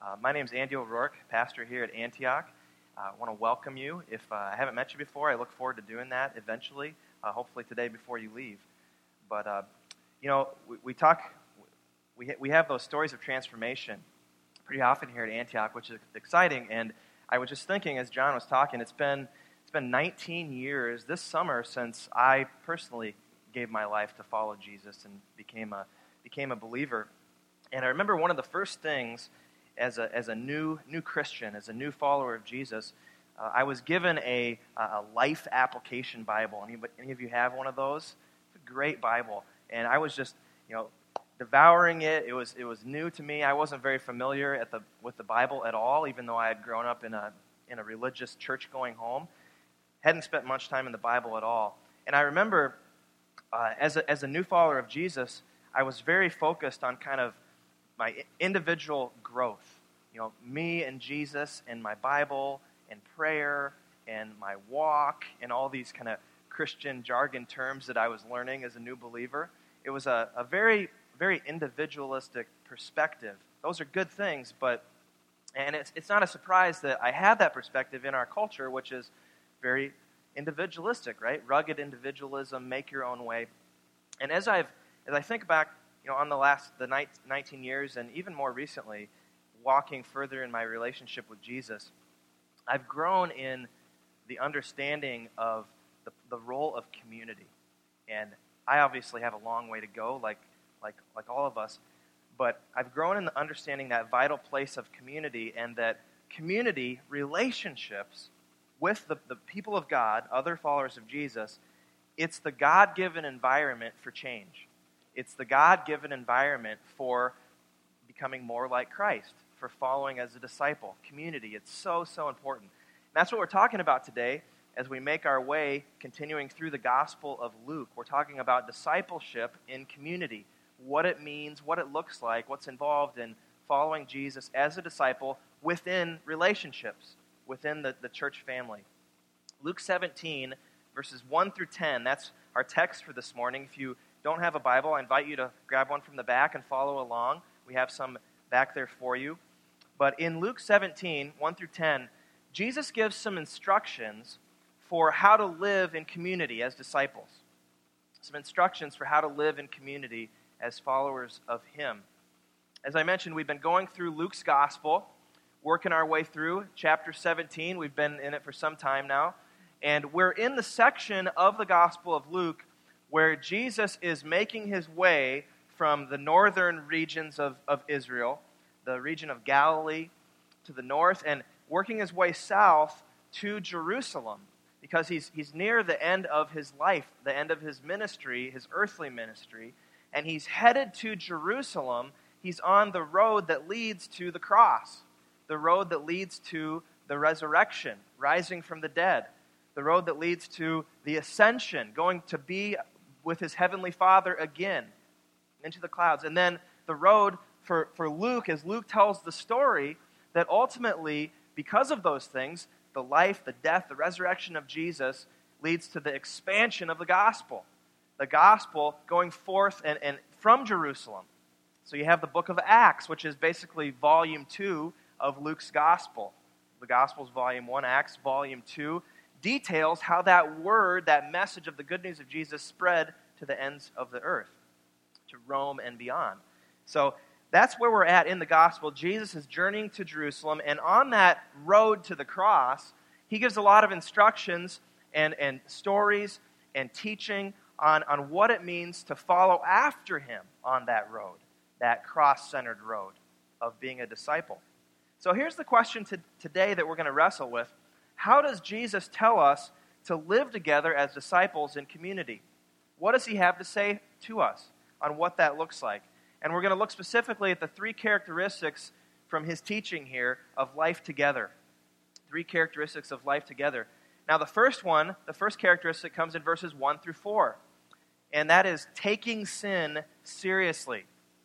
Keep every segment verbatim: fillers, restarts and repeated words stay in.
Uh, my name is Andy O'Rourke, pastor here at Antioch. Uh, I want to welcome you. If uh, I haven't met you before, I look forward to doing that eventually, uh, hopefully today before you leave. But, uh, you know, we, we talk, we, ha- we have those stories of transformation pretty often here at Antioch, which is exciting. And I was just thinking as John was talking, it's been, it's been nineteen years this summer since I personally gave my life to follow Jesus and became a, became a believer. And I remember one of the first things as a as a new new Christian, as a new follower of Jesus, uh, I was given a a life application Bible. Any, any of you have one of those? It's a great Bible, and I was just you know devouring it. It was it was new to me. I wasn't very familiar at the with the Bible at all, even though I had grown up in a in a religious church going home. Hadn't spent much time in the Bible at all. And I remember uh, as a as a new follower of Jesus, I was very focused on kind of my individual growth, you know, me and Jesus and my Bible and prayer and my walk and all these kind of Christian jargon terms that I was learning as a new believer. It was a, a very, very individualistic perspective. Those are good things, but, and it's it's not a surprise that I had that perspective in our culture, which is very individualistic, right? Rugged individualism, make your own way. And as I've, as I think back, you know, on the last, the nineteen years, and even more recently, walking further in my relationship with Jesus, I've grown in the understanding of the, the role of community. And I obviously have a long way to go, like, like, like all of us, but I've grown in the understanding that vital place of community, and that community relationships with the, the people of God, other followers of Jesus, it's the God-given environment for change. It's the God-given environment for becoming more like Christ, for following as a disciple. Community, it's so, so important. And that's what we're talking about today as we make our way, continuing through the Gospel of Luke. We're talking about discipleship in community, what it means, what it looks like, what's involved in following Jesus as a disciple within relationships, within the, the church family. Luke seventeen, verses one through ten, that's our text for this morning. If you don't have a Bible, I invite you to grab one from the back and follow along. We have some back there for you. But in Luke seventeen, one through ten, Jesus gives some instructions for how to live in community as disciples. Some instructions for how to live in community as followers of Him. As I mentioned, we've been going through Luke's Gospel, working our way through chapter seventeen. We've been in it for some time now. And we're in the section of the Gospel of Luke where Jesus is making his way from the northern regions of, of Israel, the region of Galilee, to the north, and working his way south to Jerusalem, because he's, he's near the end of his life, the end of his ministry, his earthly ministry, and he's headed to Jerusalem. He's on the road that leads to the cross, the road that leads to the resurrection, rising from the dead, the road that leads to the ascension, going to be with his heavenly Father again into the clouds. And then the road for, for Luke, as Luke tells the story, that ultimately, because of those things, the life, the death, the resurrection of Jesus leads to the expansion of the gospel. The gospel going forth and, and from Jerusalem. So you have the book of Acts, which is basically volume two of Luke's gospel. The gospel's volume one, Acts volume two, details how that word, that message of the good news of Jesus spread to the ends of the earth, to Rome and beyond. So that's where we're at in the gospel. Jesus is journeying to Jerusalem, and on that road to the cross, he gives a lot of instructions and, and stories and teaching on, on what it means to follow after him on that road, that cross-centered road of being a disciple. So here's the question to, today that we're going to wrestle with. How does Jesus tell us to live together as disciples in community? What does he have to say to us on what that looks like? And we're going to look specifically at the three characteristics from his teaching here of life together. Three characteristics of life together. Now the first one, the first characteristic comes in verses one through four. And that is taking sin seriously.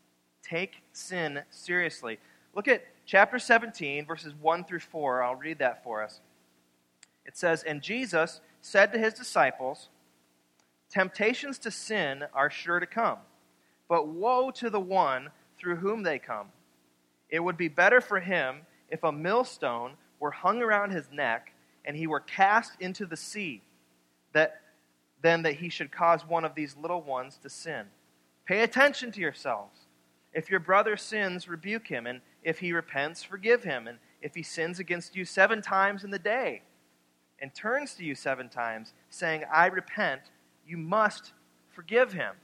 Take sin seriously. Look at chapter seventeen, verses one through four. I'll read that for us. It says, "And Jesus said to his disciples, 'Temptations to sin are sure to come, but woe to the one through whom they come. It would be better for him if a millstone were hung around his neck and he were cast into the sea, that than that he should cause one of these little ones to sin. Pay attention to yourselves. If your brother sins, rebuke him, and if he repents, forgive him. And if he sins against you seven times in the day and turns to you seven times, saying, I repent, you must forgive him.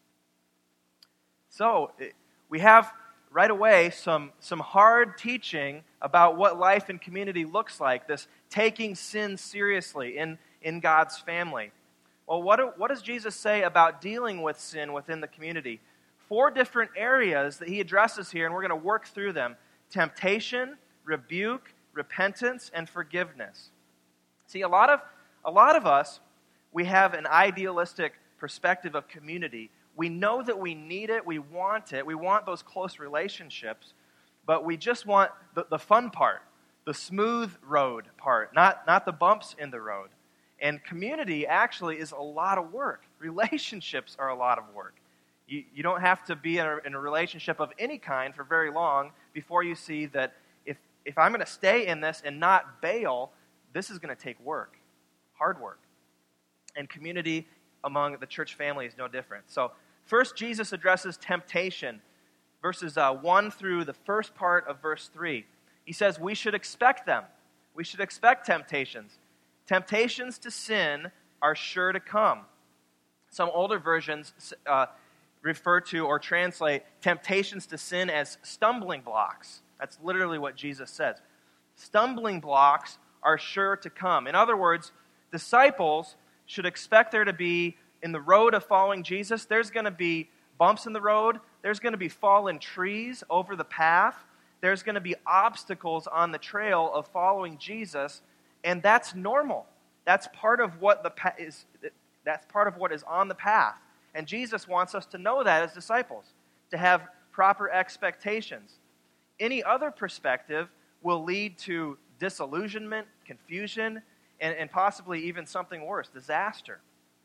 So, we have right away some, some hard teaching about what life in community looks like, this taking sin seriously in, in God's family. Well, what, do, what does Jesus say about dealing with sin within the community? Four different areas that he addresses here, and we're going to work through them. Temptation, rebuke, repentance, and forgiveness. See, a lot of, a lot of us, we have an idealistic perspective of community. We know that we need it, we want it, we want those close relationships, but we just want the, the fun part, the smooth road part, not, not the bumps in the road. And community actually is a lot of work. Relationships are a lot of work. You, you don't have to be in a, in a relationship of any kind for very long before you see that if, if I'm going to stay in this and not bail, this is going to take work, hard work. And community among the church family is no different. So first, Jesus addresses temptation, verses uh, one through the first part of verse three. He says we should expect them. We should expect temptations. Temptations to sin are sure to come. Some older versions uh, refer to or translate temptations to sin as stumbling blocks. That's literally what Jesus says. Stumbling blocks are sure to come. In other words, disciples should expect there to be, in the road of following Jesus, there's going to be bumps in the road, there's going to be fallen trees over the path, there's going to be obstacles on the trail of following Jesus, and that's normal. That's part of what the pa- is that's part of what is on the path. And Jesus wants us to know that as disciples, to have proper expectations. Any other perspective will lead to disillusionment, confusion, and, and possibly even something worse, disaster.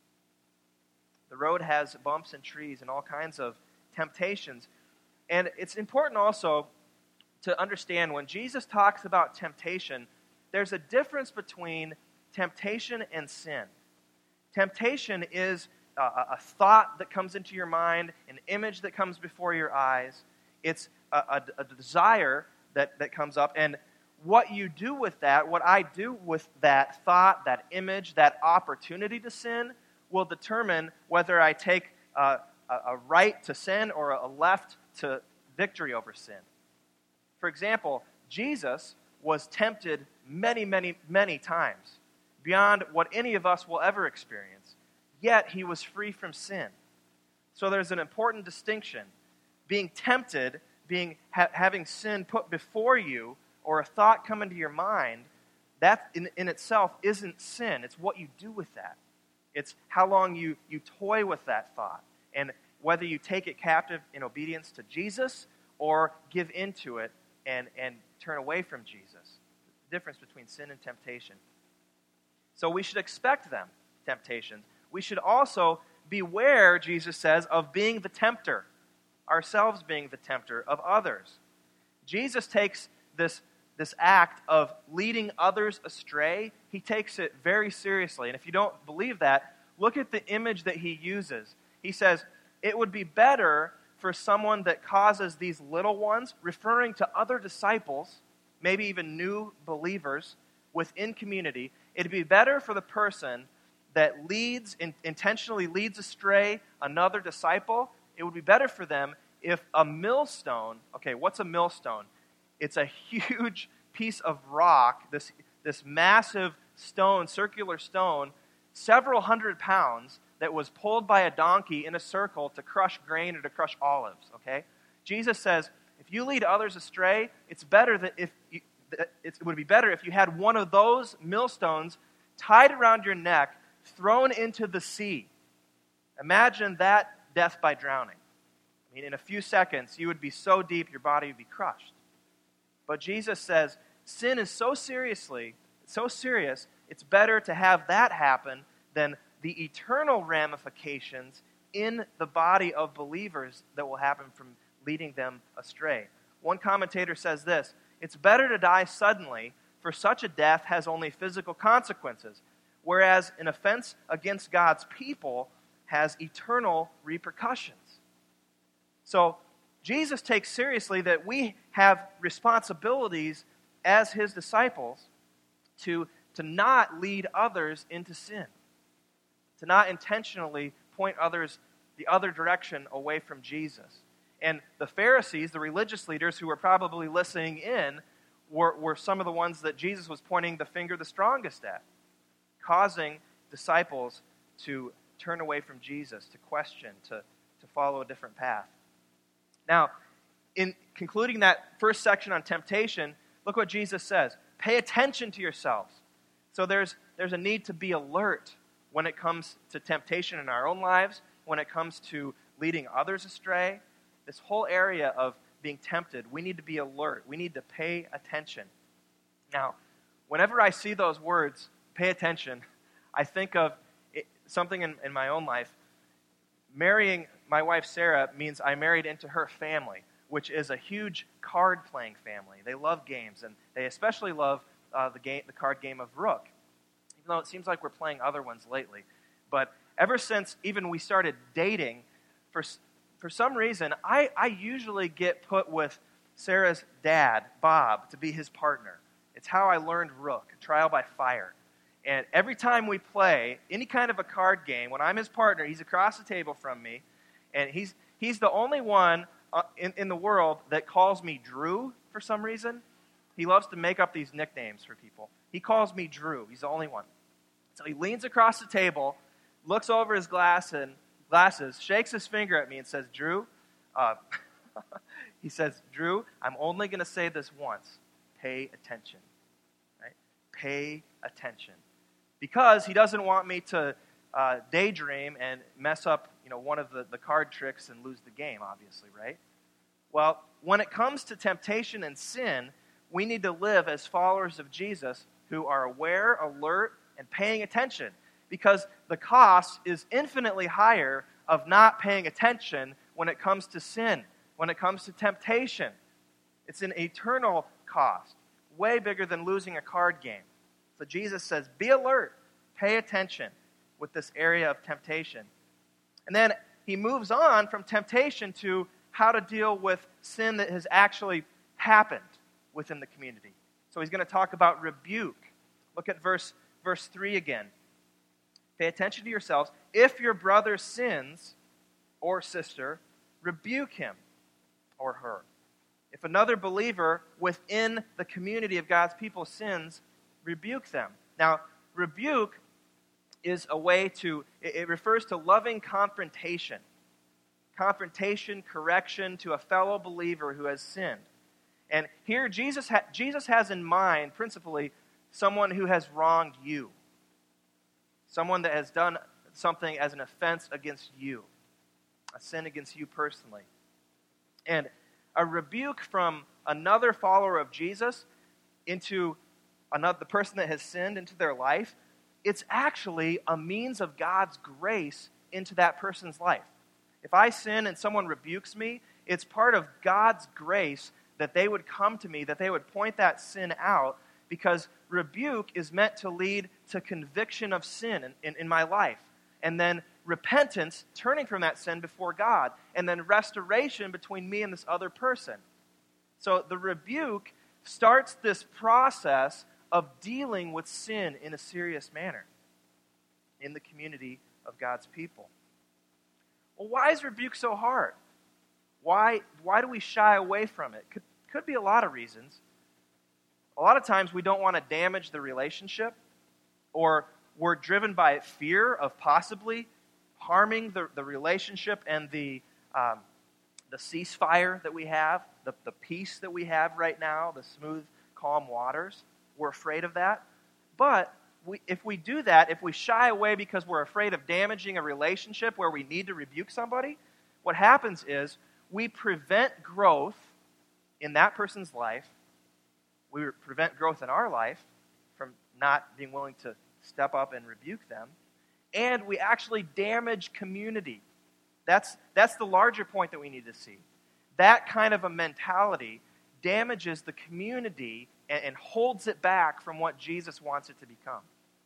The road has bumps and trees and all kinds of temptations. And it's important also to understand when Jesus talks about temptation, there's a difference between temptation and sin. Temptation is a, a thought that comes into your mind, an image that comes before your eyes. It's a, a, a desire that, that comes up. And what you do with that, what I do with that thought, that image, that opportunity to sin, will determine whether I take a, a, a right to sin or a left to victory over sin. For example, Jesus was tempted many, many, many times, beyond what any of us will ever experience. Yet, he was free from sin. So there's an important distinction. Being tempted, being ha- having sin put before you, or a thought come into your mind, that in, in itself isn't sin. It's what you do with that. It's how long you, you toy with that thought, and whether you take it captive in obedience to Jesus or give into it and, and turn away from Jesus. The difference between sin and temptation. So we should expect them, temptations. We should also beware, Jesus says, of being the tempter, ourselves being the tempter of others. Jesus takes this, this act of leading others astray, he takes it very seriously. And if you don't believe that, look at the image that he uses. He says, it would be better for someone that causes these little ones, referring to other disciples, maybe even new believers within community, it'd be better for the person that leads, in, intentionally leads astray another disciple, it would be better for them if a millstone, okay, what's a millstone? It's a huge piece of rock, this, this massive stone, circular stone, several hundred pounds, that was pulled by a donkey in a circle to crush grain or to crush olives, okay? Jesus says, if you lead others astray, it's better that if you, it would be better if you had one of those millstones tied around your neck, thrown into the sea. Imagine that death by drowning. I mean, in a few seconds, you would be so deep, your body would be crushed. But Jesus says, sin is so seriously, so serious, it's better to have that happen than the eternal ramifications in the body of believers that will happen from leading them astray. one commentator says this: "It's better to die suddenly, for such a death has only physical consequences, whereas an offense against God's people has eternal repercussions." So Jesus takes seriously that we have responsibilities as his disciples to, to not lead others into sin, to not intentionally point others the other direction away from Jesus. And the Pharisees, the religious leaders who were probably listening in, were, were some of the ones that Jesus was pointing the finger the strongest at, causing disciples to turn away from Jesus, to question, to, to follow a different path. Now, in concluding that first section on temptation, look what Jesus says. Pay attention to yourselves. So there's, there's a need to be alert when it comes to temptation in our own lives, when it comes to leading others astray. This whole area of being tempted, we need to be alert. We need to pay attention. Now, whenever I see those words, pay attention, I think of it, something in, in my own life. Marrying my wife Sarah means I married into her family, which is a huge card-playing family. They love games, and they especially love uh, the game, the card game of Rook, even though it seems like we're playing other ones lately. But ever since even we started dating, for for some reason, I, I usually get put with Sarah's dad, Bob, to be his partner. It's how I learned Rook, trial by fire. And every time we play any kind of a card game, when I'm his partner, he's across the table from me, and he's he's the only one uh, in, in the world that calls me Drew for some reason. He loves to make up these nicknames for people. He calls me Drew. He's the only one. So he leans across the table, looks over his glass and glasses, shakes his finger at me and says, Drew, uh, he says, Drew, I'm only going to say this once. Pay attention. Right? Pay attention. Because he doesn't want me to uh, daydream and mess up, you know, one of the, the card tricks and lose the game, obviously, right? Well, when it comes to temptation and sin, we need to live as followers of Jesus who are aware, alert, and paying attention. Because the cost is infinitely higher of not paying attention when it comes to sin, when it comes to temptation. It's an eternal cost, way bigger than losing a card game. So Jesus says, be alert, pay attention with this area of temptation. And then he moves on from temptation to how to deal with sin that has actually happened within the community. So he's going to talk about rebuke. Look at verse, verse three again. Pay attention to yourselves. If your brother sins or sister, rebuke him or her. If another believer within the community of God's people sins, rebuke them. Now, rebuke is a way to, it refers to loving confrontation. Confrontation, correction to a fellow believer who has sinned. And here Jesus, ha- Jesus has in mind, principally, someone who has wronged you. Someone that has done something as an offense against you. A sin against you personally. And a rebuke from another follower of Jesus into another, the person that has sinned into their life, it's actually a means of God's grace into that person's life. If I sin and someone rebukes me, it's part of God's grace that they would come to me, that they would point that sin out, because rebuke is meant to lead to conviction of sin in, in, in my life. And then repentance, turning from that sin before God. And then restoration between me and this other person. So the rebuke starts this process of dealing with sin in a serious manner in the community of God's people. Well, why is rebuke so hard? Why, why do we shy away from it? Could, could be a lot of reasons. A lot of times we don't want to damage the relationship, or we're driven by fear of possibly harming the, the relationship and the um, the ceasefire that we have, the, the peace that we have right now, the smooth, calm waters. We're afraid of that. But we, if we do that, if we shy away because we're afraid of damaging a relationship where we need to rebuke somebody, what happens is we prevent growth in that person's life. We prevent growth in our life from not being willing to step up and rebuke them. And we actually damage community. That's, that's the larger point that we need to see. That kind of a mentality damages the community and, and holds it back from what Jesus wants it to become.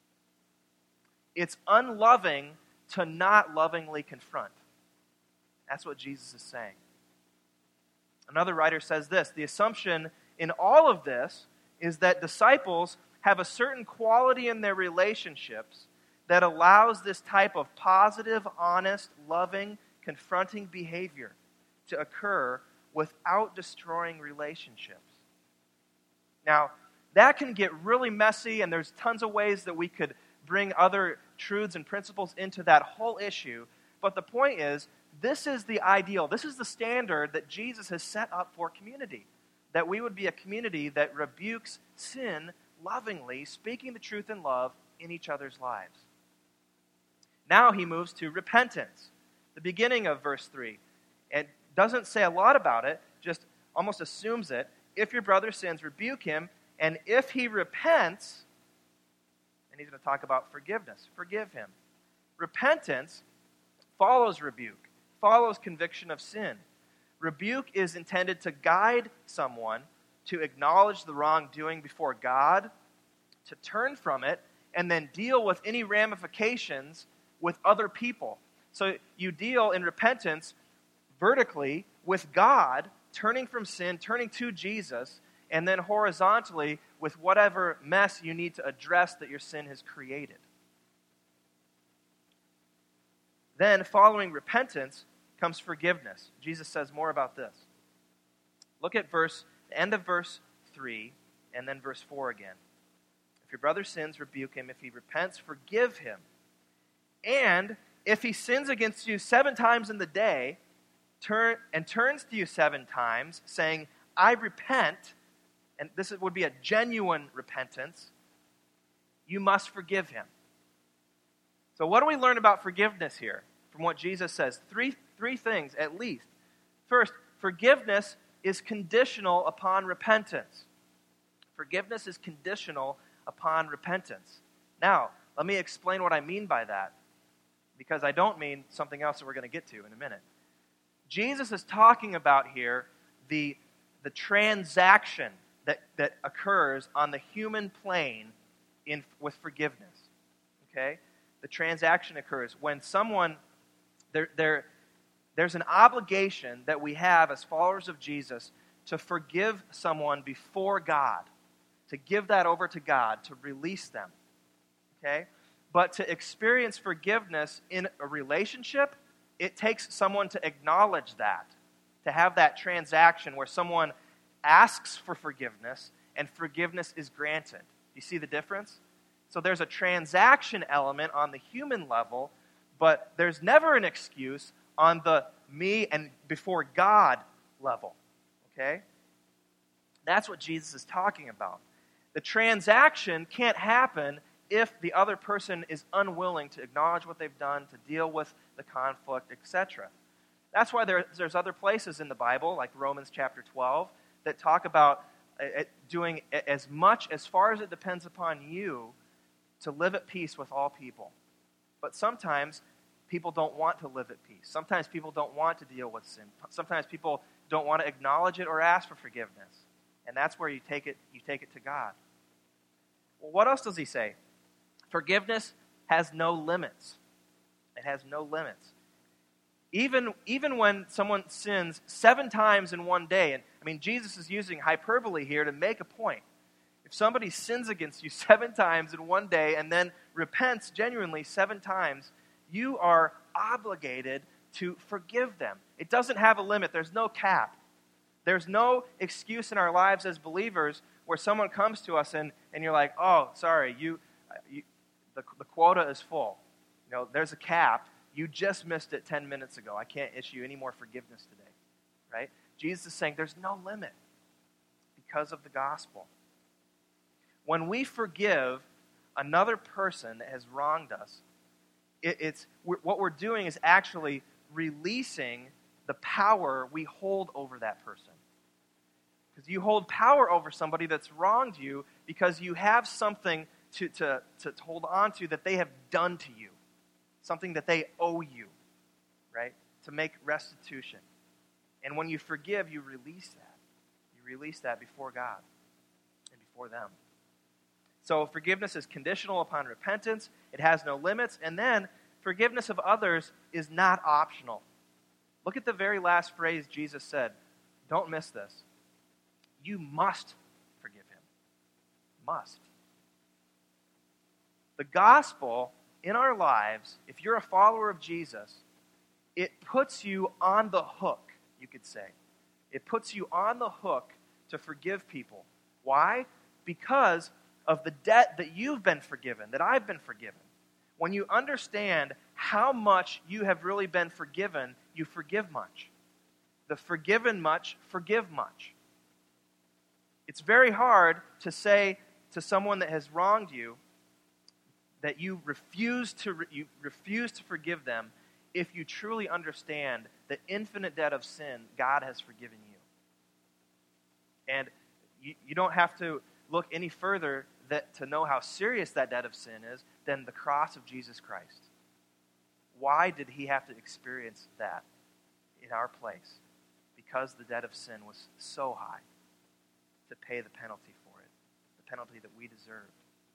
It's unloving to not lovingly confront. That's what Jesus is saying. Another writer says this: the assumption in all of this is that disciples have a certain quality in their relationships that allows this type of positive, honest, loving, confronting behavior to occur without destroying relationships. Now, that can get really messy, and there's tons of ways that we could bring other truths and principles into that whole issue. But the point is, this is the ideal. This is the standard that Jesus has set up for community. That we would be a community that rebukes sin lovingly, speaking the truth in love in each other's lives. Now he moves to repentance, the beginning of verse three. It doesn't say a lot about it, just almost assumes it. If your brother sins, rebuke him, and if he repents, and he's going to talk about forgiveness, forgive him. Repentance follows rebuke, follows conviction of sin. Rebuke is intended to guide someone to acknowledge the wrongdoing before God, to turn from it, and then deal with any ramifications with other people. So you deal in repentance vertically with God, turning from sin, turning to Jesus, and then horizontally with whatever mess you need to address that your sin has created. Then, following repentance, comes forgiveness. Jesus says more about this. Look at verse, the end of verse three, and then verse four again. If your brother sins, rebuke him. If he repents, forgive him. And if he sins against you seven times in the day, turn and turns to you seven times, saying, I repent, and this would be a genuine repentance, you must forgive him. So what do we learn about forgiveness here from what Jesus says? Three, three things at least. First, forgiveness is conditional upon repentance. Forgiveness is conditional upon repentance. Now, let me explain what I mean by that, because I don't mean something else that we're going to get to in a minute. Jesus is talking about here the, the transaction that, that occurs on the human plane in, with forgiveness. Okay? The transaction occurs when someone, there, there, there's an obligation that we have as followers of Jesus to forgive someone before God, to give that over to God, to release them. Okay? But to experience forgiveness in a relationship, it takes someone to acknowledge that, to have that transaction where someone asks for forgiveness and forgiveness is granted. You see the difference? So there's a transaction element on the human level, but there's never an excuse on the me and before God level. Okay? That's what Jesus is talking about. The transaction can't happen if the other person is unwilling to acknowledge what they've done, to deal with the conflict, et cetera. That's why there, there's other places in the Bible, like Romans chapter twelve, that talk about uh, doing as much, as far as it depends upon you, to live at peace with all people. But sometimes people don't want to live at peace. Sometimes people don't want to deal with sin. Sometimes people don't want to acknowledge it or ask for forgiveness. And that's where you take it, you take it to God. Well, what else does he say? Forgiveness has no limits. It has no limits. Even, even when someone sins seven times in one day, and I mean, Jesus is using hyperbole here to make a point. If somebody sins against you seven times in one day and then repents genuinely seven times, you are obligated to forgive them. It doesn't have a limit. There's no cap. There's no excuse in our lives as believers where someone comes to us and, and you're like, oh, sorry, you, you the, the quota is full. You know, there's a cap. You just missed it ten minutes ago. I can't issue any more forgiveness today. Right? Jesus is saying there's no limit because of the gospel. When we forgive another person that has wronged us, it, it's we're, what we're doing is actually releasing the power we hold over that person. Because you hold power over somebody that's wronged you because you have something to, to, to hold on to that they have done to you. Something that they owe you, right? To make restitution. And when you forgive, you release that. You release that before God and before them. So forgiveness is conditional upon repentance. It has no limits. And then forgiveness of others is not optional. Look at the very last phrase Jesus said. Don't miss this. You must forgive him. Must. The gospel in our lives, if you're a follower of Jesus, it puts you on the hook, you could say. It puts you on the hook to forgive people. Why? Because of the debt that you've been forgiven, that I've been forgiven. When you understand how much you have really been forgiven, you forgive much. The forgiven much, forgive much. It's very hard to say to someone that has wronged you that you refuse to re- you refuse to forgive them if you truly understand the infinite debt of sin God has forgiven you. And you, you don't have to look any further that, to know how serious that debt of sin is than the cross of Jesus Christ. Why did he have to experience that in our place? Because the debt of sin was so high to pay the penalty for it, the penalty that we deserved.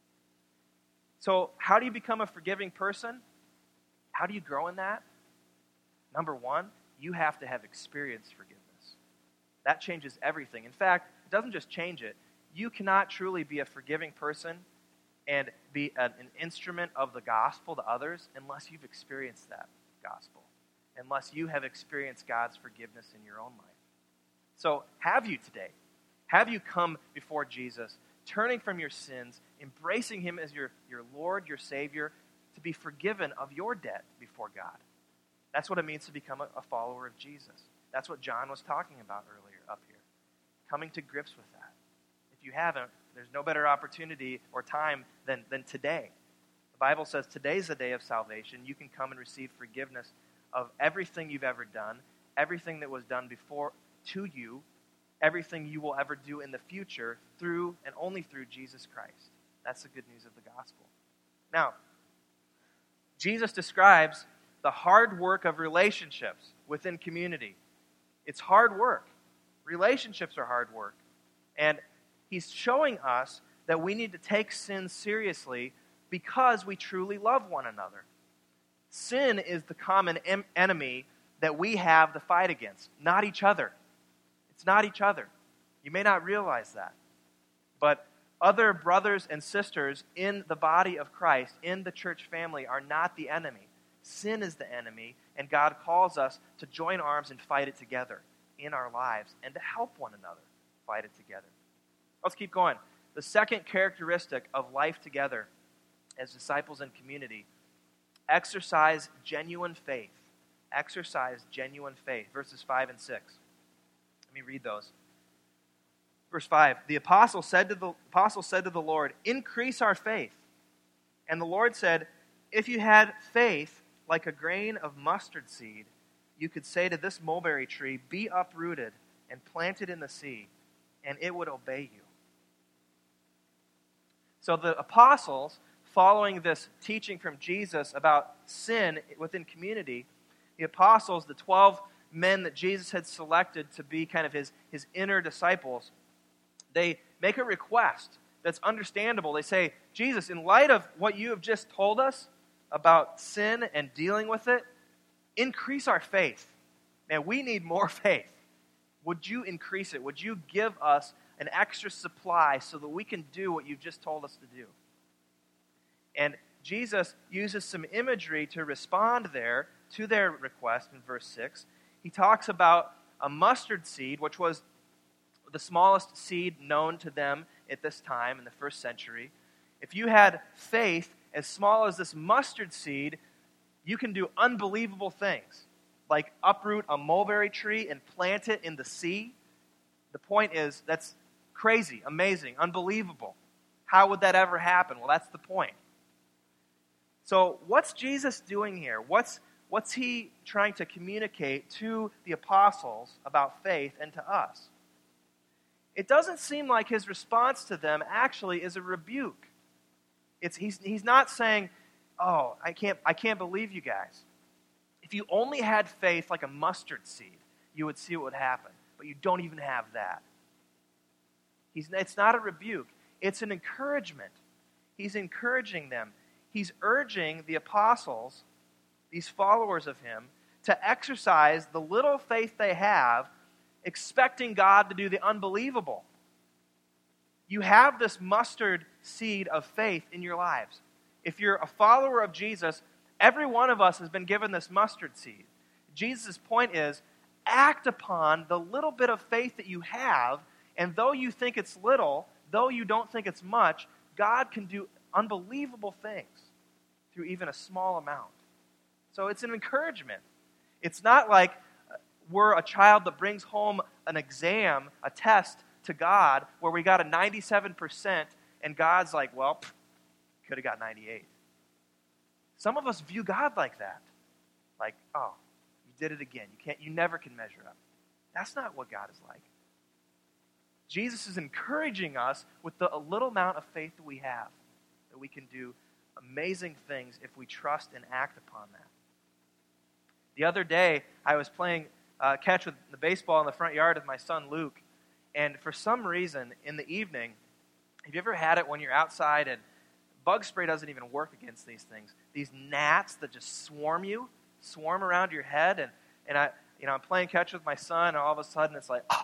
So how do you become a forgiving person? How do you grow in that? Number one, you have to have experienced forgiveness. That changes everything. In fact, it doesn't just change it. You cannot truly be a forgiving person and be an, an instrument of the gospel to others unless you've experienced that gospel, unless you have experienced God's forgiveness in your own life. So have you today? Have you come before Jesus, turning from your sins, embracing him as your, your Lord, your Savior, to be forgiven of your debt before God? That's what it means to become a, a follower of Jesus. That's what John was talking about earlier up here. Coming to grips with that. If you haven't, there's no better opportunity or time than, than today. The Bible says today's the day of salvation. You can come and receive forgiveness of everything you've ever done, everything that was done before to you, everything you will ever do in the future through and only through Jesus Christ. That's the good news of the gospel. Now, Jesus describes the hard work of relationships within community. It's hard work. Relationships are hard work. And he's showing us that we need to take sin seriously because we truly love one another. Sin is the common em- enemy that we have to fight against, not each other. It's not each other. You may not realize that. But other brothers and sisters in the body of Christ, in the church family, are not the enemy. Sin is the enemy, and God calls us to join arms and fight it together in our lives and to help one another fight it together. Let's keep going. The second characteristic of life together as disciples and community, exercise genuine faith. Exercise genuine faith. Verses five and six. Let me read those. Verse five, the apostle said to the apostle said to the Lord, increase our faith. And the Lord said, if you had faith like a grain of mustard seed, you could say to this mulberry tree, be uprooted and planted in the sea, and it would obey you. So the apostles, following this teaching from Jesus about sin within community, the apostles, the twelve men that Jesus had selected to be kind of his, his inner disciples, they make a request that's understandable. They say, Jesus, in light of what you have just told us about sin and dealing with it, increase our faith. Man, we need more faith. Would you increase it? Would you give us an extra supply so that we can do what you've just told us to do? And Jesus uses some imagery to respond there to their request in verse six. He talks about a mustard seed, which was the smallest seed known to them at this time in the first century. If you had faith as small as this mustard seed, you can do unbelievable things, like uproot a mulberry tree and plant it in the sea. The point is, that's crazy, amazing, unbelievable. How would that ever happen? Well, that's the point. So what's Jesus doing here? What's, what's he trying to communicate to the apostles about faith and to us? It doesn't seem like his response to them actually is a rebuke. It's, he's, he's not saying, oh, I can't, I can't believe you guys. If you only had faith like a mustard seed, you would see what would happen. But you don't even have that. He's, it's not a rebuke. It's an encouragement. He's encouraging them. He's urging the apostles, these followers of him, to exercise the little faith they have, expecting God to do the unbelievable. You have this mustard seed of faith in your lives. If you're a follower of Jesus, every one of us has been given this mustard seed. Jesus' point is, act upon the little bit of faith that you have, and though you think it's little, though you don't think it's much, God can do unbelievable things through even a small amount. So it's an encouragement. It's not like we're a child that brings home an exam, a test to God, where we got a ninety-seven percent, and God's like, well, could have got ninety-eight. Some of us view God like that. Like, oh, you did it again. You can't. You never can measure up. That's not what God is like. Jesus is encouraging us with the a little amount of faith that we have, that we can do amazing things if we trust and act upon that. The other day, I was playing uh, catch with the baseball in the front yard with my son Luke, and for some reason, in the evening, have you ever had it when you're outside and bug spray doesn't even work against these things? These gnats that just swarm you, swarm around your head, and, and I, you know, I'm playing catch with my son, and all of a sudden it's like,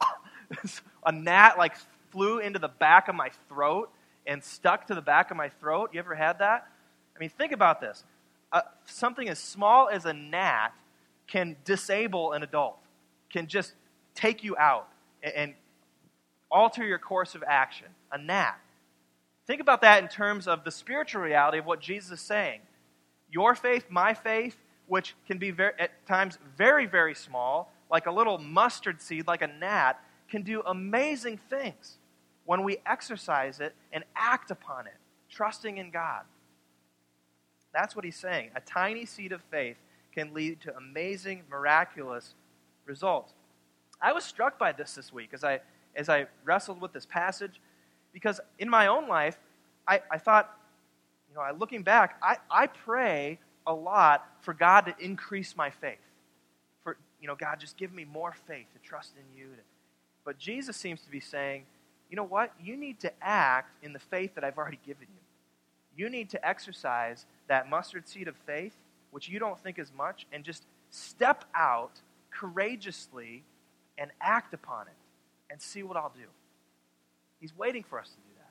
a gnat like flew into the back of my throat and stuck to the back of my throat. You ever had that? I mean, think about this. Uh, something as small as a gnat can disable an adult, can just take you out and, and alter your course of action. A gnat. Think about that in terms of the spiritual reality of what Jesus is saying. Your faith, my faith, which can be very, at times very, very small, like a little mustard seed, like a gnat, can do amazing things when we exercise it and act upon it, trusting in God. That's what he's saying. A tiny seed of faith can lead to amazing, miraculous results. I was struck by this this week as I as I wrestled with this passage, because in my own life, I, I thought, you know, I, looking back, I, I pray a lot for God to increase my faith. For, you know, God, just give me more faith to trust in you. But Jesus seems to be saying, you know what? You need to act in the faith that I've already given you. You need to exercise that mustard seed of faith, which you don't think is much, and just step out courageously and act upon it and see what I'll do. He's waiting for us to do that.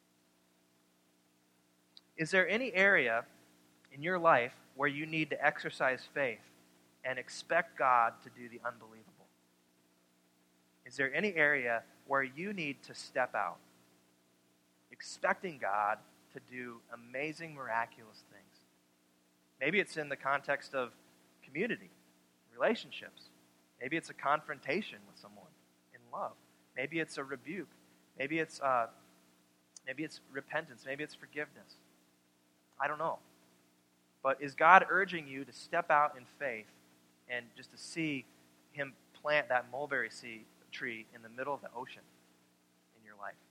Is there any area in your life where you need to exercise faith and expect God to do the unbelievable? Is there any area where you need to step out, expecting God to do amazing, miraculous things? Maybe it's in the context of community, relationships. Maybe it's a confrontation with someone in love. Maybe it's a rebuke. Maybe it's uh, maybe it's repentance. Maybe it's forgiveness. I don't know. But is God urging you to step out in faith and just to see him plant that mulberry seed tree in the middle of the ocean in your life?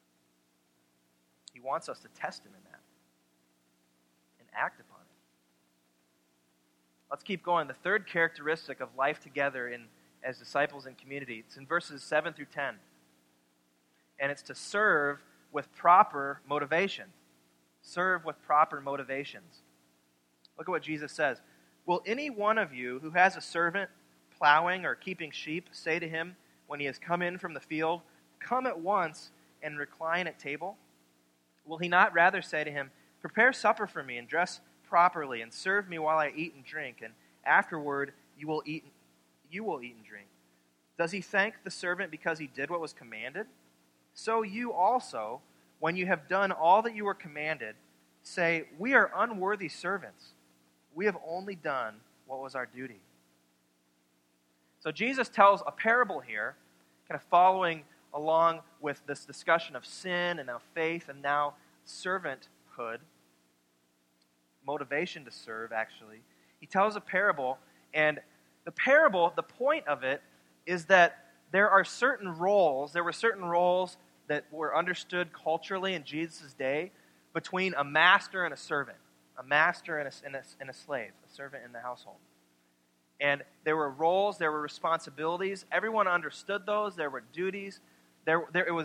He wants us to test him in that and act upon it. Let's keep going. The third characteristic of life together in as disciples in community, it's in verses seven through ten. And it's to serve with proper motivation. Serve with proper motivations. Look at what Jesus says. Will any one of you who has a servant plowing or keeping sheep say to him when he has come in from the field, come at once and recline at table? Will he not rather say to him, prepare supper for me and dress properly and serve me while I eat and drink, and afterward you will eat you will eat and drink? Does he thank the servant because he did what was commanded? So you also, when you have done all that you were commanded, say, we are unworthy servants. We have only done what was our duty. So Jesus tells a parable here, kind of following along with this discussion of sin and now faith and now servanthood, motivation to serve, actually. He tells a parable, and the parable, the point of it is that there are certain roles, there were certain roles that were understood culturally in Jesus' day between a master and a servant, a master and a, and a, and a slave, a servant in the household. And there were roles, there were responsibilities. Everyone understood those. There were duties. There, there it was.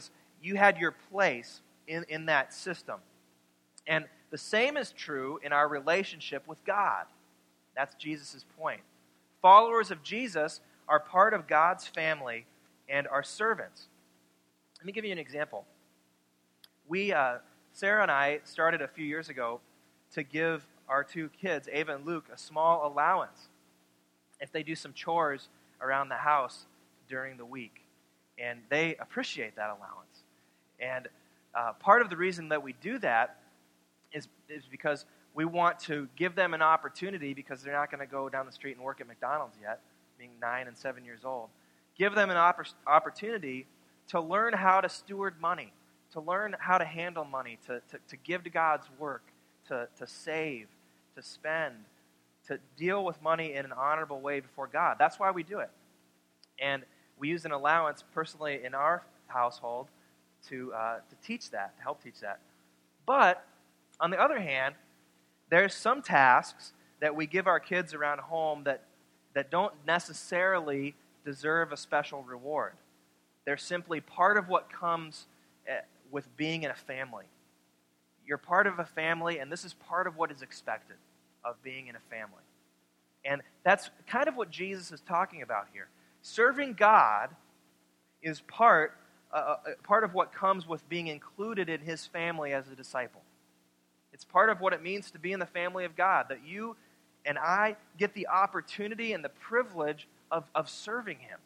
you had your place in, in that system. And the same is true in our relationship with God. That's Jesus' point. Followers of Jesus are part of God's family and are servants. Let me give you an example. We, uh, Sarah and I started a few years ago to give our two kids, Ava and Luke, a small allowance if they do some chores around the house during the week. And they appreciate that allowance. And uh, part of the reason that we do that is, is because we want to give them an opportunity, because they're not going to go down the street and work at McDonald's yet, being nine and seven years old. Give them an opp- opportunity to learn how to steward money, to learn how to handle money, to, to, to give to God's work, to, to save, to spend, to deal with money in an honorable way before God. That's why we do it. And we use an allowance personally in our household to uh, to teach that, to help teach that. But on the other hand, there's some tasks that we give our kids around home that, that don't necessarily deserve a special reward. They're simply part of what comes with being in a family. You're part of a family, and this is part of what is expected of being in a family. And that's kind of what Jesus is talking about here. Serving God is part, uh, part of what comes with being included in His family as a disciple. It's part of what it means to be in the family of God, that you and I get the opportunity and the privilege of, of serving Him.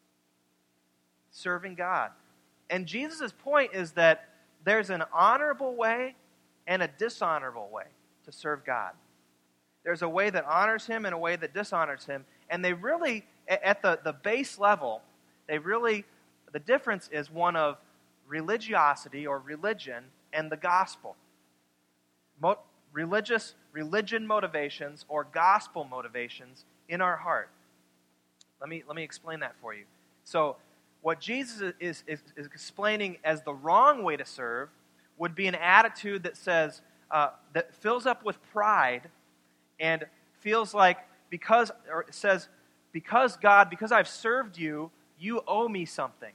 Serving God. And Jesus' point is that there's an honorable way and a dishonorable way to serve God. There's a way that honors Him and a way that dishonors Him. And they really, at the, the base level, they really, the difference is one of religiosity or religion and the gospel. Mo- religious, religion motivations or gospel motivations in our heart. Let me, let me explain that for you. So, what Jesus is, is, is explaining as the wrong way to serve would be an attitude that says, uh, that fills up with pride and feels like, because, or it says, because God, because I've served you, you owe me something.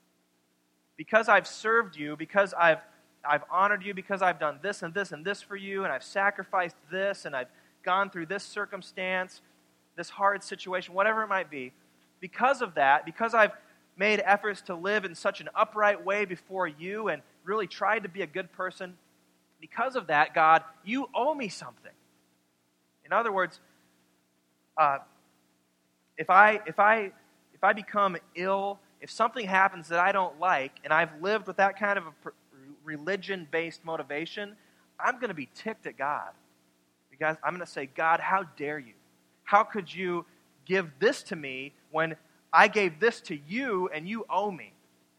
Because I've served you, because I've I've honored you, because I've done this and this and this for you, and I've sacrificed this, and I've gone through this circumstance, this hard situation, whatever it might be. Because of that, because I've made efforts to live in such an upright way before you and really tried to be a good person, because of that, God, you owe me something. In other words, uh, if I if I if I become ill, if something happens that I don't like, and I've lived with that kind of a pr- religion-based motivation, I'm going to be ticked at God. Because I'm going to say, God, how dare you? How could you give this to me when I gave this to you and you owe me?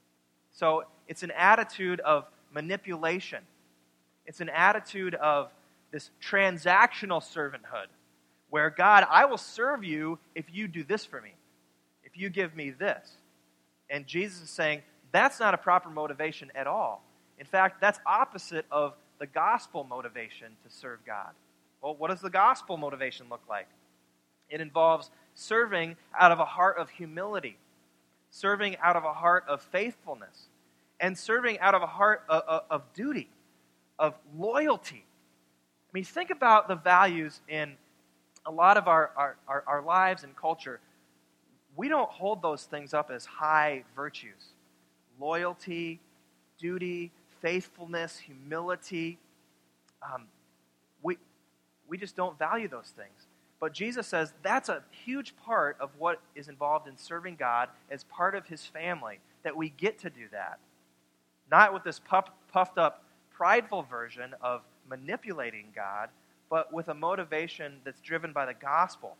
So it's an attitude of manipulation. It's an attitude of this transactional servanthood, where, God, I will serve you if you do this for me, if you give me this. And Jesus is saying, that's not a proper motivation at all. In fact, that's opposite of the gospel motivation to serve God. Well, what does the gospel motivation look like? It involves serving out of a heart of humility, serving out of a heart of faithfulness, and serving out of a heart of, of, of duty, of loyalty. I mean, think about the values in a lot of our, our, our, our lives and culture. We don't hold those things up as high virtues. Loyalty, duty, faithfulness, humility. Um, we, we just don't value those things. But Jesus says that's a huge part of what is involved in serving God as part of His family, that we get to do that. Not with this puff, puffed up, prideful version of manipulating God, but with a motivation that's driven by the gospel.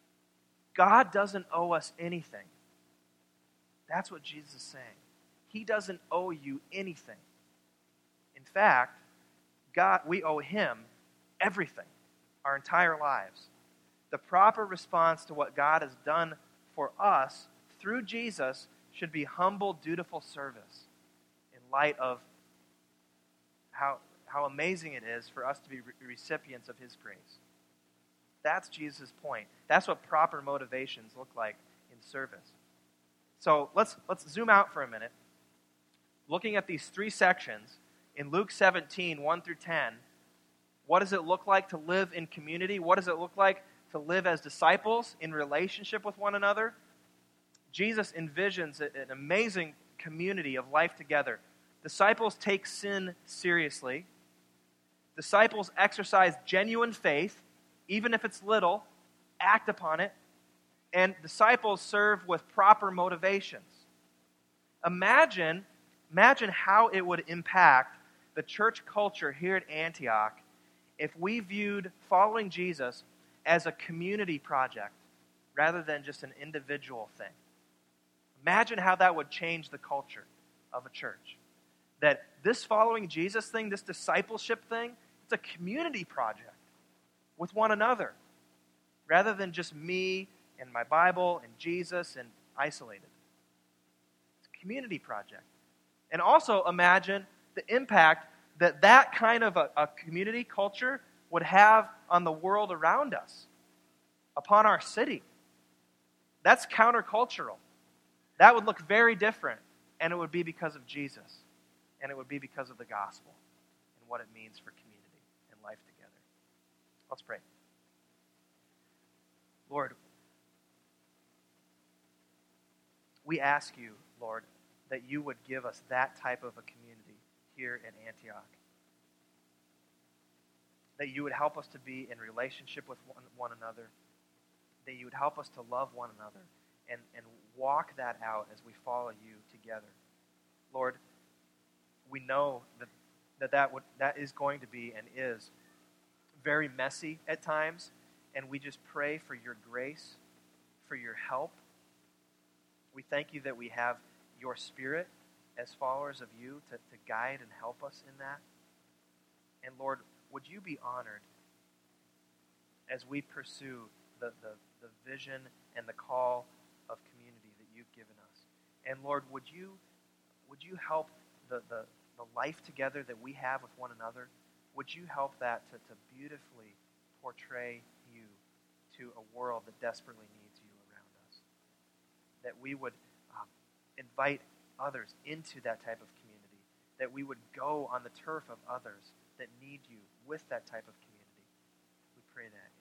God doesn't owe us anything. That's what Jesus is saying. He doesn't owe you anything. In fact, God, we owe Him everything, our entire lives. The proper response to what God has done for us through Jesus should be humble, dutiful service in light of how, how amazing it is for us to be re- recipients of His grace. That's Jesus' point. That's what proper motivations look like in service. So let's let's zoom out for a minute. looking at these three sections, in Luke seventeen, one through ten, what does it look like to live in community? What does it look like to live as disciples in relationship with one another? Jesus envisions an amazing community of life together. Disciples take sin seriously. Disciples exercise genuine faith, even if it's little, act upon it. And disciples serve with proper motivations. Imagine, imagine how it would impact the church culture here at Antioch if we viewed following Jesus as a community project rather than just an individual thing. Imagine how that would change the culture of a church. That this following Jesus thing, this discipleship thing, it's a community project with one another rather than just me and my Bible and Jesus and isolated. It's a community project. And also imagine the impact that that kind of a, a community culture would have on the world around us, upon our city. That's countercultural. That would look very different, and it would be because of Jesus, and it would be because of the gospel and what it means for community and life together. Let's pray. Lord, we ask you, Lord, that you would give us that type of a community here in Antioch. That you would help us to be in relationship with one, one another. That you would help us to love one another and, and walk that out as we follow you together. Lord, we know that that, that, would, that is going to be and is very messy at times, and we just pray for your grace, for your help. We thank you that we have your Spirit as followers of you to, to guide and help us in that. And Lord, would you be honored as we pursue the, the, the vision and the call of community that you've given us. And Lord, would you would you help the, the, the life together that we have with one another, would you help that to, to beautifully portray you to a world that desperately needs you around us? That we would um, invite others into that type of community. That we would go on the turf of others that need you with that type of community. We pray that